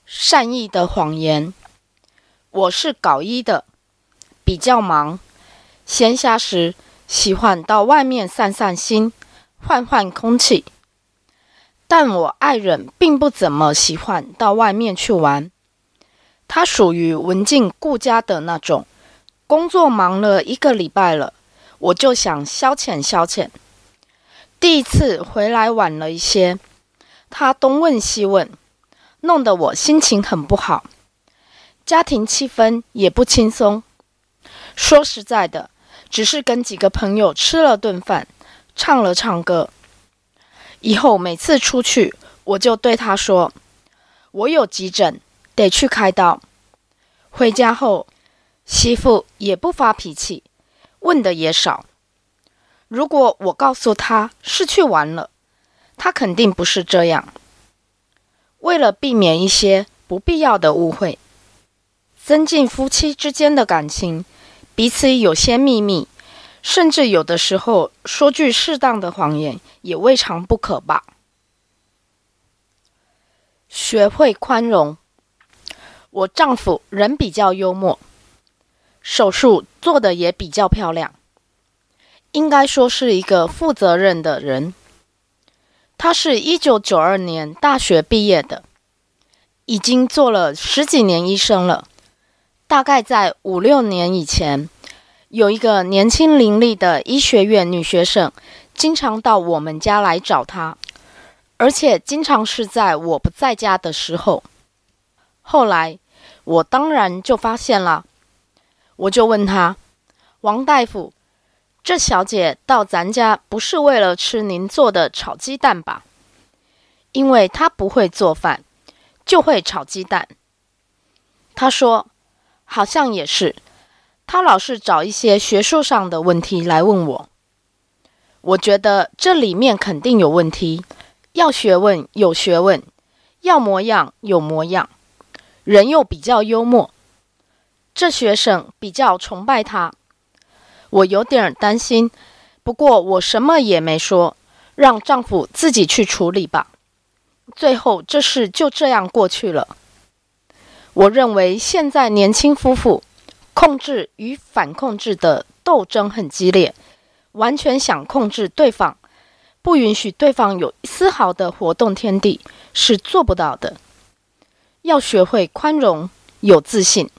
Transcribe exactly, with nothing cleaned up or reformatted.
善意的谎言。我是搞医的，比较忙，闲暇时喜欢到外面散散心，换换空气。但我爱人并不怎么喜欢到外面去玩，他属于文静顾家的那种，工作忙了一个礼拜了，我就想消遣消遣。第一次回来晚了一些，他东问西问，弄得我心情很不好，家庭气氛也不轻松。说实在的，只是跟几个朋友吃了顿饭，唱了唱歌。以后每次出去，我就对他说，我有急诊，得去开刀。回家后，媳妇也不发脾气，问的也少。如果我告诉他是去玩了，他肯定不是这样。为了避免一些不必要的误会，增进夫妻之间的感情，彼此有些秘密，甚至有的时候说句适当的谎言也未尝不可吧。学会宽容。我丈夫人比较幽默，手术做得也比较漂亮，应该说是一个负责任的人。他是一九九二年大学毕业的，已经做了十几年医生了。大概在五六年以前，有一个年轻伶俐的医学院女学生，经常到我们家来找他，而且经常是在我不在家的时候。后来我当然就发现了，我就问他，王大夫，这小姐到咱家不是为了吃您做的炒鸡蛋吧？因为她不会做饭，就会炒鸡蛋。他说，好像也是，他老是找一些学术上的问题来问我。我觉得这里面肯定有问题，要学问有学问，要模样有模样，人又比较幽默。这学生比较崇拜他，我有点担心，不过我什么也没说，让丈夫自己去处理吧。最后这事就这样过去了。我认为现在年轻夫妇控制与反控制的斗争很激烈，完全想控制对方，不允许对方有丝毫的活动天地，是做不到的。要学会宽容，有自信。